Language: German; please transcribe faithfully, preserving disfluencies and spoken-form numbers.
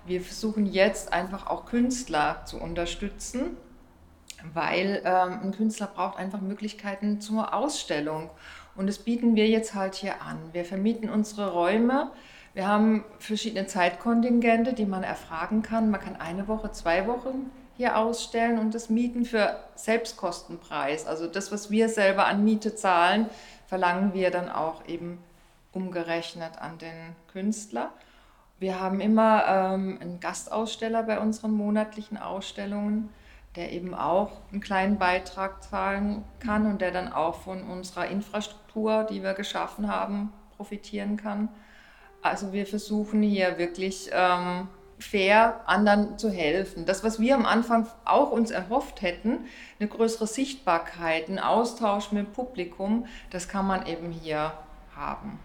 Wir versuchen jetzt einfach auch Künstler zu unterstützen, weil ähm, ein Künstler braucht einfach Möglichkeiten zur Ausstellung. Und das bieten wir jetzt halt hier an. Wir vermieten unsere Räume. Wir haben verschiedene Zeitkontingente, die man erfragen kann. Man kann eine Woche, zwei Wochen hier ausstellen und das mieten für Selbstkostenpreis. Also das, was wir selber an Miete zahlen, verlangen wir dann auch eben umgerechnet an den Künstler. Wir haben immer ähm, einen Gastaussteller bei unseren monatlichen Ausstellungen, der eben auch einen kleinen Beitrag zahlen kann und der dann auch von unserer Infrastruktur, die wir geschaffen haben, profitieren kann. Also wir versuchen hier wirklich ähm, fair anderen zu helfen. Das, was wir am Anfang auch uns erhofft hätten, eine größere Sichtbarkeit, ein Austausch mit dem Publikum, das kann man eben hier haben.